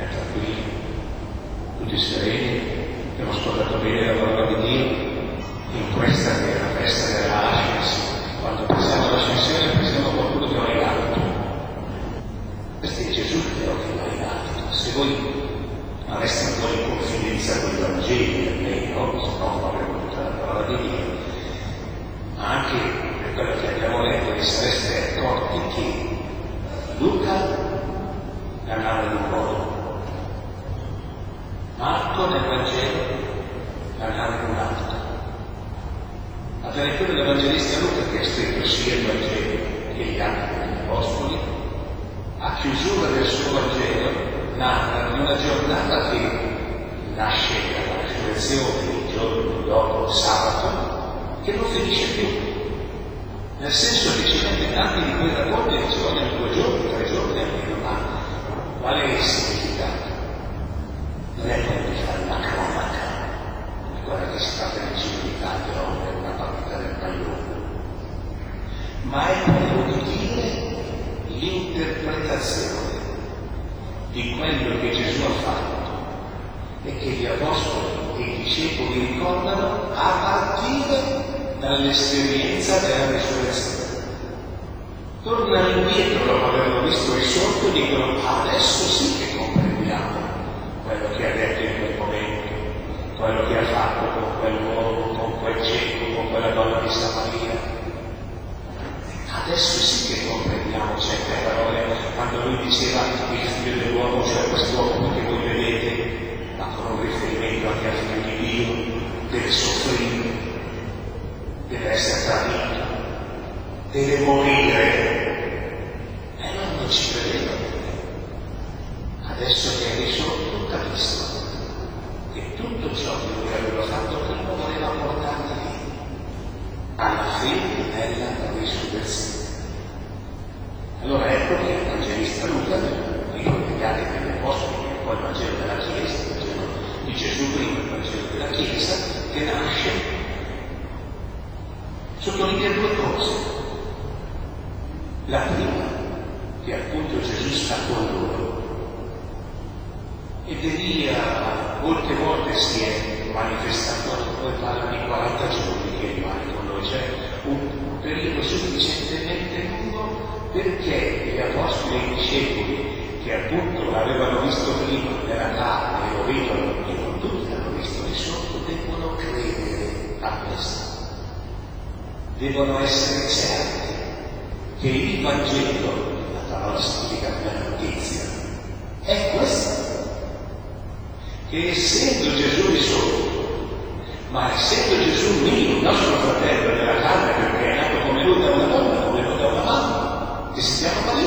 è tranquillo, tutti sereni, abbiamo ascoltato bene la parola di Dio in questa che è la festa della Ascesi. Quando pensiamo all'ascensione pensiamo a qualcuno che va in alto. Questo è Gesù che va in alto. Se voi aveste un po' di confidenza con i Vangeli, almeno, se no non avremmo tutta la parola di Dio, ma anche per quello che abbiamo letto, vi sareste accorti che Luca parlava di un modo, Marco nel Vangelo parlava di un altro. Ma per quello dell'Evangelista Luca, che ha scritto sia il Vangelo che gli atti degli Apostoli, a chiusura del suo Vangelo narra di una giornata che nasce dalla resurrezione il giorno dopo il sabato, che non finisce più. Nel senso che ci mette tanti di quei racconti che ci vogliono 2 giorni, 3 giorni almeno, ma qual è il significato? Non è quello di fare una cronaca, quella che si fa per il Giro d'Italia o per una partita del pallone, ma è quello di dire l'interpretazione di quello che Gesù ha fatto e che gli Apostoli e i discepoli ricordano a partire dall'esperienza della risurrezione. Tornano indietro dopo averlo visto risorto e dicono: adesso sì che comprendiamo quello che ha detto in quel momento, quello che ha fatto con quell'uomo, con quel cieco, con quella donna di Samaria. Adesso sì che comprendiamo certe parole, quando lui diceva il figlio dell'uomo, cioè quest'uomo che voi vedete, ma con un riferimento anche al figlio di Dio, deve soffrire, deve essere tradito, deve morire. E non ci credevano. Adesso che è risorto, capisco che tutto ciò che lui aveva fatto prima voleva portarli lì, alla fede nella risurrezione. Allora ecco che il Evangelista Luca, ricordate che gli Apostoli, che poi il Vangelo della Chiesa, il Vangelo di Gesù prima, il Vangelo della Chiesa, che nasce sottolinea 2 cose. La prima, che appunto Gesù sta con loro, ed Elia molte volte si è manifestato, poi parla di 40 giorni che rimane con noi, cioè un periodo sufficientemente lungo perché gli Apostoli e i discepoli, che appunto l'avevano visto prima nella carne e lo vedono, e non tutti l'hanno visto di sotto, devono credere a questo. Devono essere certi che il Vangelo, la parola significa la notizia, è questa. Che essendo Gesù risorto, ma essendo Gesù mio, il nostro fratello della carne, perché è nato come lui da una donna, come lui da una mamma, che si chiama Maria,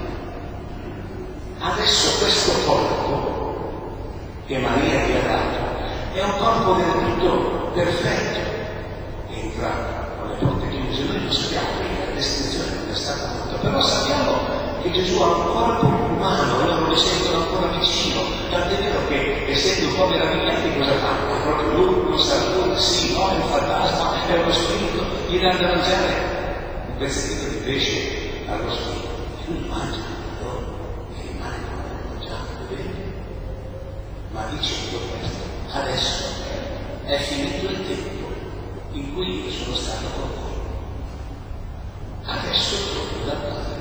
adesso questo corpo che Maria ti ha dato è un corpo del tutto perfetto, entra con le porte chiuse. Noi non sappiamo bene la descrizione non è stata fatta, però sappiamo che Gesù ha un corpo umano e loro lo sentono ancora vicino, tant'è vero che essendo un po' meravigliati cosa fanno? È proprio lui, lo saluta, sì, no, è un fantasma, è uno spirito, gli danno da mangiare un pezzettino di pesce allo spirito, e lui mangia loro e rimane come mangiato, vedete? Ma dicendo questo, adesso è finito il tempo in cui io sono stato con voi, adesso torno da Padre.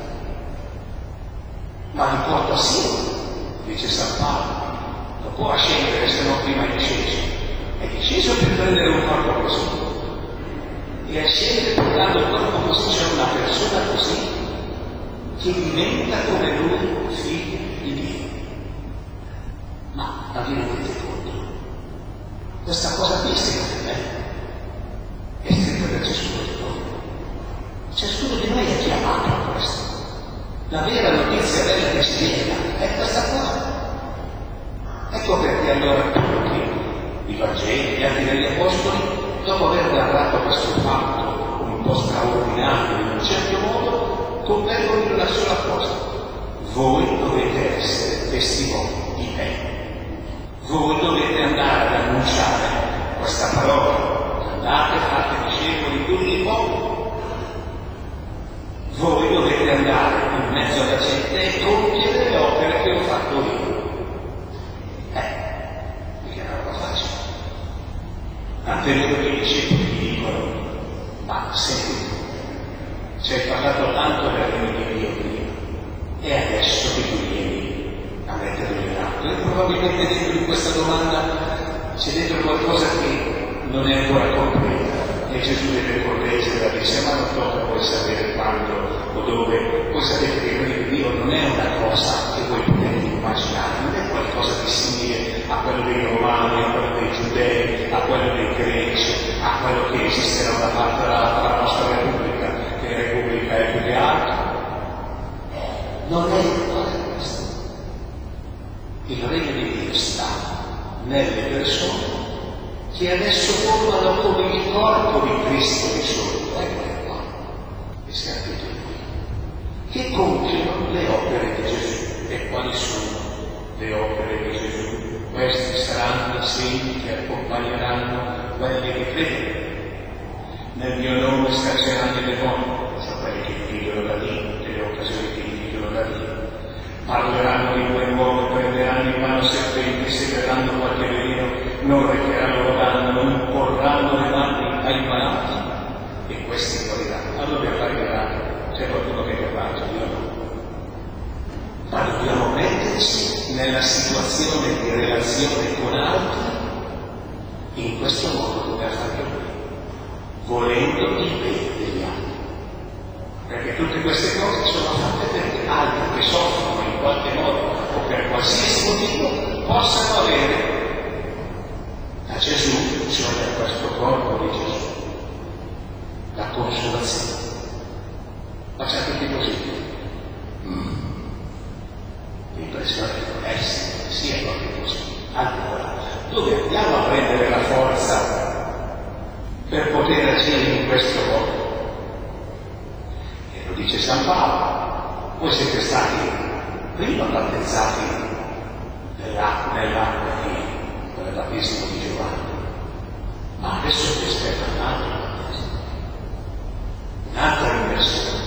Ma li porto assieme, dice San Paolo, non può scendere se non prima è disceso. È disceso per prendere un corpo così, e scende portando il corpo così, c'è una persona così, che diventa come lui figlio di Dio. Ma vi rendete conto? Questa cosa qui è scritta per me, è scritta per ciascuno di noi. Ciascuno di noi è chiamato a questo. La vera notizia bella che ci viene è questa qua. Ecco perché allora tutti i Vangeli, gli atti degli Apostoli, dopo aver narrato questo fatto un po' straordinario in un certo modo, convergono in una sola cosa: voi dovete essere testimoni di me. Voi dovete andare ad annunciare questa parola. Andate, fate discepoli tutti i popoli. Voi dovete andare in mezzo alla gente e compiere le opere che ho fatto io. tante volte i discepoli gli dicono: ma senti, ci hai parlato tanto del regno di Dio prima, e adesso che tu vieni a metterlo in atto? E probabilmente dentro di questa domanda c'è dentro qualcosa che non è ancora completa, e Gesù deve correggerla, dice: ma non tocca poi sapere quando o dove. Voi sapete che il regno di Dio non è una cosa che voi potete immaginare, non è qualcosa di simile a quello dei romani, a quello dei giudei, a quello dei greci, a quello che esiste da una parte all'altra della nostra Repubblica, che Repubblica è più che altro. Non è una cosa questa. Il regno di Dio sta nelle persone che adesso formano come il corpo di Cristo di sotto, eccole qua, e si capito qui, che compiono le opere di Gesù. E quali sono le opere di Gesù? Questi saranno i segni che accompagneranno quelli che credono. Nel mio nome scacceranno i demoni, sono quelli che figliono da Dio, nelle occasioni che figliono da Dio. Parleranno di buon uomo, prenderanno in mano serpenti, se verranno qualche veleno, non recheranno danno, non porranno le mani ai malati, e questi moriranno. Allora per fare miracoli c'è qualcuno che è capace, io no. Ma dobbiamo metterci nella situazione di relazione con altri in questo modo, come ha fatto lui, volendo il bene degli altri. Perché tutte queste cose sono fatte perché altri che soffrono in qualche modo o per qualsiasi motivo possano avere da Gesù, cioè da questo corpo di Gesù, la consolazione. Facciate così. L'impressione che non essere, sia proprio così. Allora, dove andiamo a prendere la forza per poter agire in questo modo? E lo dice San Paolo: voi siete stati prima battezzati nell'acqua di quel battesimo di Giovanni, ma adesso vi aspetta un altro battesimo, un'altra immersione,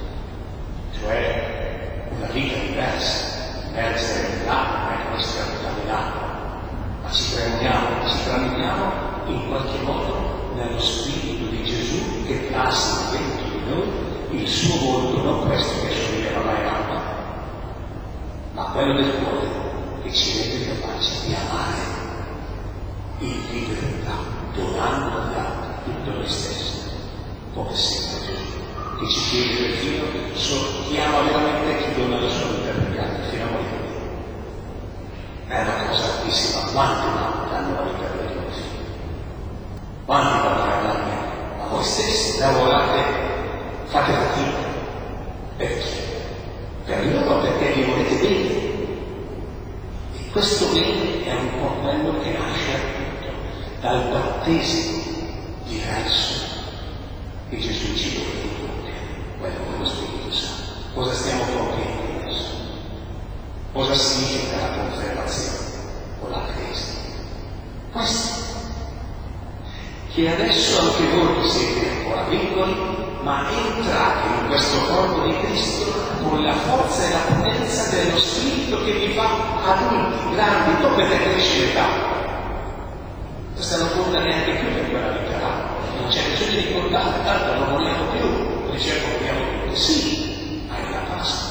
cioè una vita diversa. Essere nell'acqua, non è che noi stiamo camminando, ma ci tramutiamo in qualche modo nello Spirito di Gesù che plasma dentro di noi il suo volto, non questo che somiglia ormai all'acqua, ma quello del cuore, che ci rende capaci di amare in libertà, donando agli altri tutto noi stessi, come sempre Gesù, che ci chiede perfino, chiama veramente chi dona la sua vita per gli altri fino a morire. È una cosa altissima. Quanti danno la vita per i loro figli? Quanti danno a voi stessi? Lavorate, fate fatica. Perché? Per loro, perché li volete bene. E questo bene è un po' quello che nasce appunto dal battesimo diverso che Gesù ci vuole compiere, quello con lo Spirito Santo. Cosa stiamo compiendo adesso? Cosa significa la confermazione o la crisi? Questo. Che adesso anche voi siete ancora piccoli, ma entrate in questo corpo di Cristo con la forza e la potenza dello Spirito che vi fa adulti, grandi, non perché cresce l'età. Questa non conta neanche più per quella vita là. Non c'è bisogno di contare, tanto non vogliamo più, ci accordiamo tutti. Sì, ma è la Pasqua.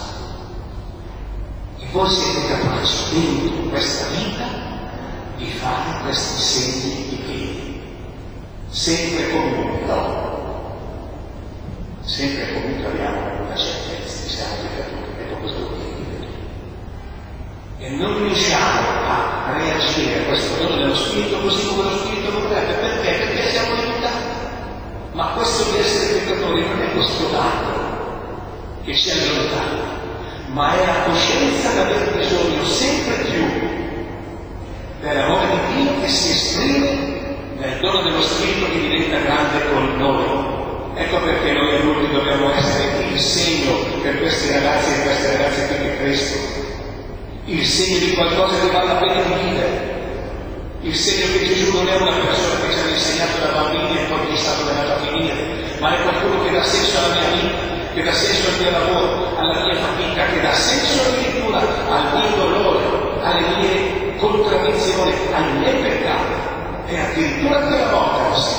E voi siete capaci dentro questa vita di fare questi segni di piedi. Sempre comunque, no? Sempre comunque abbiamo una certezza, siamo peccatori, ecco questo che e non riusciamo a reagire a questo dono dello Spirito così come lo Spirito vorrebbe. Perché? Perché siamo limitati. Ma questo di essere peccatori non è questo dato che ci allontana, ma è la coscienza di aver bisogno sempre più dell'amore di Dio che si esprime nel dono dello Spirito che diventa grande con noi. Ecco perché noi adulti dobbiamo essere il segno per questi ragazzi e queste ragazze che crescono, il segno di qualcosa che vale la pena di vivere, il segno che Gesù non è una persona che ci ha insegnato da bambini e poi chissà dove è andato a finire, ma è qualcuno che dà senso alla mia vita, che dà senso al mio lavoro, alla mia fatica, che dà senso addirittura al mio dolore, alle mie contraddizioni, ai miei peccati, e addirittura quella volta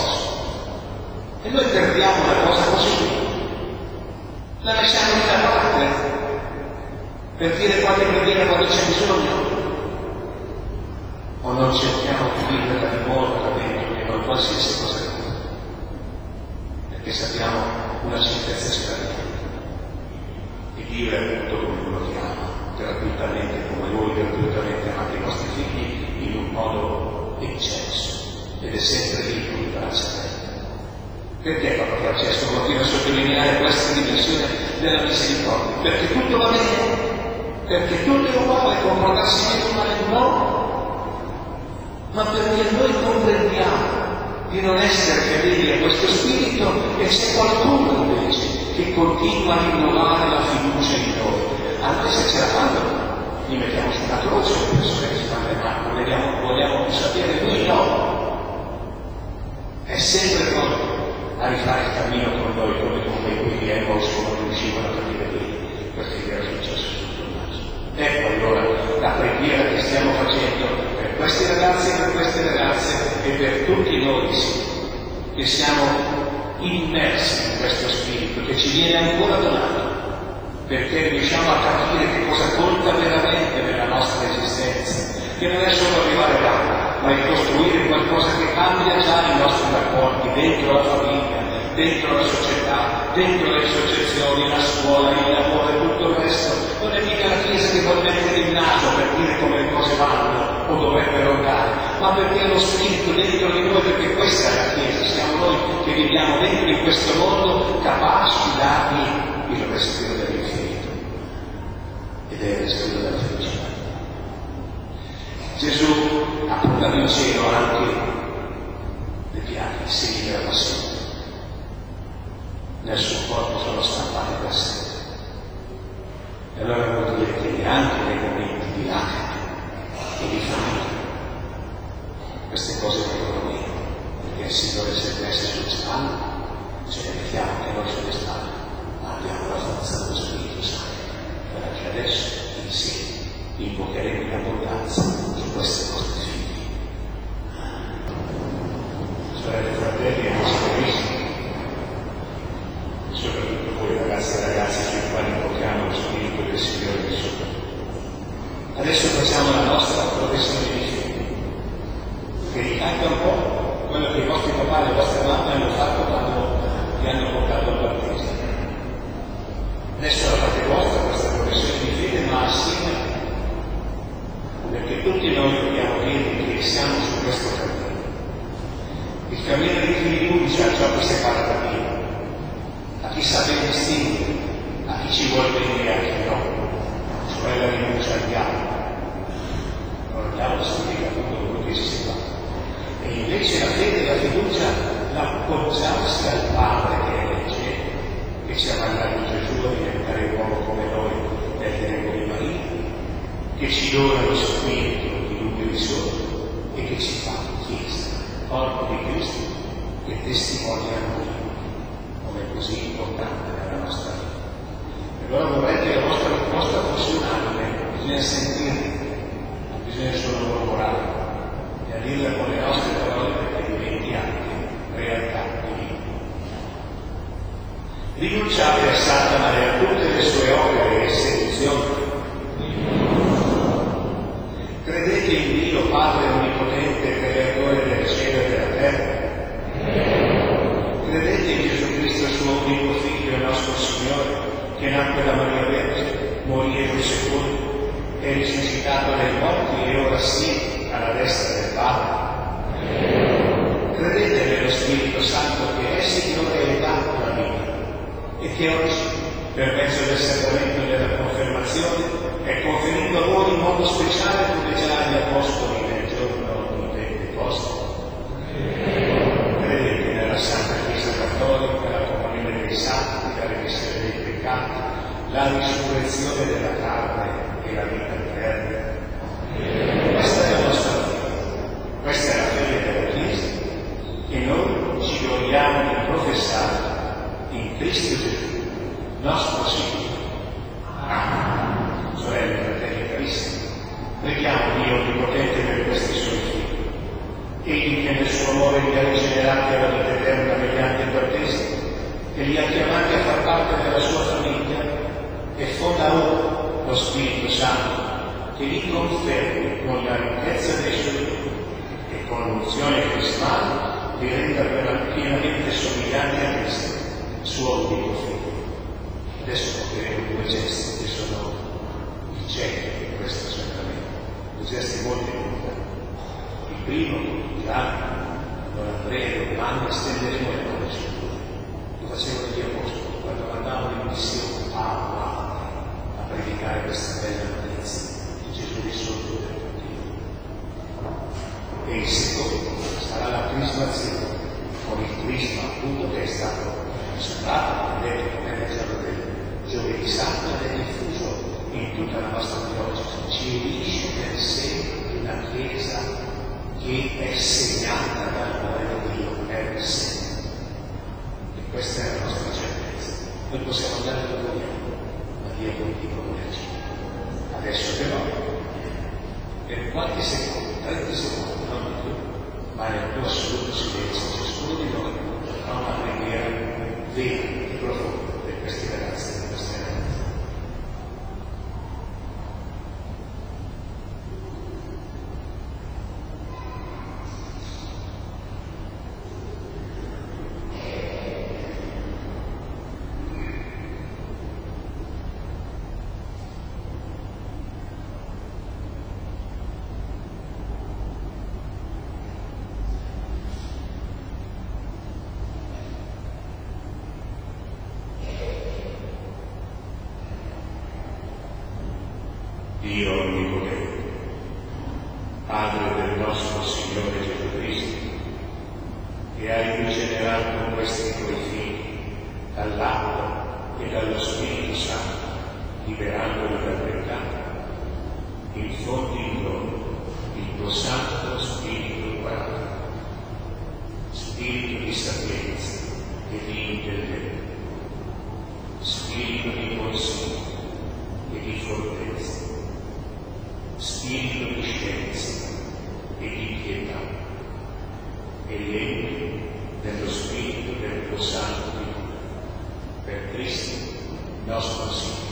noi perdiamo una cosa così, la lasciamo lì da parte per dire qualche preghiera quando c'è bisogno, o non cerchiamo di viverla di modo dentro che non qualsiasi cosa è, perché sappiamo una certezza esterna, che Dio è appunto come lo chiama, gratuitamente, come voi gratuitamente amate i vostri figli in un modo eccesso, ed è sempre lì con grazia. Perché Papa Francesco continua a sottolineare questa dimensione della misericordia? Perché tutto va bene, perché tutto è uguale, comportarsi bene male no, ma perché noi comprendiamo di non essere fedeli a questo spirito e c'è qualcuno invece che continua a rinnovare la fiducia in noi. Anche se ce la fanno, li mettiamo sulla croce, le persone che ci fanno le mani, vogliamo più sapere, noi no. È sempre pronto a rifare il cammino con noi, come con quei qui di Emos che non riuscivano a capire lì, perché era successo tutto il naso. Ecco allora la preghiera che stiamo facendo per questi ragazzi e per queste ragazze e per tutti noi che siamo immersi in questo spirito che ci viene ancora donato, perché riusciamo a capire che cosa conta veramente nella nostra esistenza, che non è solo arrivare là, ma è costruire qualcosa che cambia già i nostri rapporti dentro la famiglia, dentro la società, dentro le associazioni, la scuola, il lavoro e tutto il resto. Non è mica la Chiesa che vuole mettere il naso per dire come le cose vanno o dovrebbero andare, ma perché è lo spirito dentro di noi, perché questa è la Chiesa, siamo noi che viviamo dentro in questo mondo capaci di dargli il respiro dell'infinito ed è il respiro della felicità. Gesù ha portato in cielo anche le piaghe, i segni della passione. Nel suo corpo sono stampate per sempre. E allora vuol dire che anche nei momenti di lacrime e di famiglia queste cose vengono meno, perché il Signore si messe sulle spalle, ce ne mettiamo che noi sulle spalle, ma abbiamo la forza dello Spirito Santo, perché adesso insieme invocheremo in abbondanza su queste nostre figlie. Sorelle e fratelli, amici carissimi, soprattutto voi ragazzi e ragazze sui quali invochiamo lo Spirito del Signore di sopra. Adesso facciamo la nostra professione di fede, che ricalca un po' quello che i vostri papà e le vostre mamme hanno fatto quando vi hanno portato al battesimo. Adesso la fate vostra questa professione di fede, ma assieme, perché tutti noi dobbiamo dire che siamo su questo cammino. Il cammino di chi rinuncia a ciò che separa da Dio, a chi sa ben distinguere, a chi ci vuole bene e a chi no, cioè la rinuncia al diavolo. Non il diavolo significa appunto quello che si separa. E invece la fede e la fiducia l'appoggiarsi al Padre che è nel cielo, che ci ha mandato Gesù a diventare uomo come noi nel tempo di Maria, che ci dona lo spirito di luce di sole e che ci fa Chiesa, corpo di Cristo, che testimonia a noi come è così importante nella nostra vita. E allora vorrei che la vostra risposta fosse unanime, bisogna sentirla, non bisogna solo mormorare, e a dirla con le nostre parole perché diventi anche realtà divina. Rinunciate a Santa Maria a tutte le sue opere e seduzioni. Credete in Dio Padre Onnipotente, Creatore del cielo e della terra. Credete in Gesù Cristo, suo unico Figlio, nostro Signore, che nacque da Maria Vergine, morì e fu sepolto, è risuscitato dai morti e ora siede alla destra del Padre. Credete nello Spirito Santo che è Signore e dà la vita e che oggi, per mezzo del sacramento della confermazione, è conferito a voi in modo speciale come già agli Apostoli nel giorno di Pentecoste. Credete nella Santa Chiesa Cattolica, la comunione dei santi, la remissione dei peccati, la risurrezione della carne e la vita eterna. Questa è la nostra fede, questa è la fede della Chiesa che noi ci gloriamo di professare in Cristo Gesù, nostro Signore. Sorelle e fratelli carissimi, preghiamo Dio Onnipotente per questi suoi figli, Egli che nel suo amore li ha rigenerati alla vita eterna mediante il battesimo, e li ha chiamati a far parte della sua famiglia, e fonda ora lo Spirito Santo, che li confermi con la ricchezza dei suoi doni e con l'unzione crismale li renda pienamente somiglianti a Cristo, suo unico figlio. Adesso vedremo due gesti che sono il centro di questo sacramento, due gesti molto importanti. Il primo, non Andrea, Giovanni, estenderemo le mani sul cuore. Lo facevano gli apostoli quando andavano in missione a predicare questa bella notizia di Gesù risorto dai morti. E il secondo sarà la crismazione, con il crisma appunto che è stato consacrato, vedete, nel giorno del giovedì santo ed è diffuso in tutta la nostra diocesi, ci unisce per sempre una Chiesa che è segnata dall'amore di Dio per sempre. E questa è la nostra certezza. Noi possiamo andare dove vogliamo, ma Dio continua con noi. Adesso però, per qualche secondo, 30 secondi, non di più, ma nel tuo assoluto silenzio, ciascuno di noi fa una preghiera vera e profonda per questi ragazzi e per queste ragazze. Dio onnipotente, Padre del nostro Signore Gesù Cristo, che hai rigenerato questi tuoi figli dall'acqua e dallo Spirito Santo, liberandoli dal peccato, infondi in loro il tuo Santo Spirito guardato, Spirito di sapienza e di intelletto, Spirito di consiglio e di fortezza, Spirito di scienza e di pietà, e legni dello Spirito del tuo Santo Dio, per Cristo nostro Signore.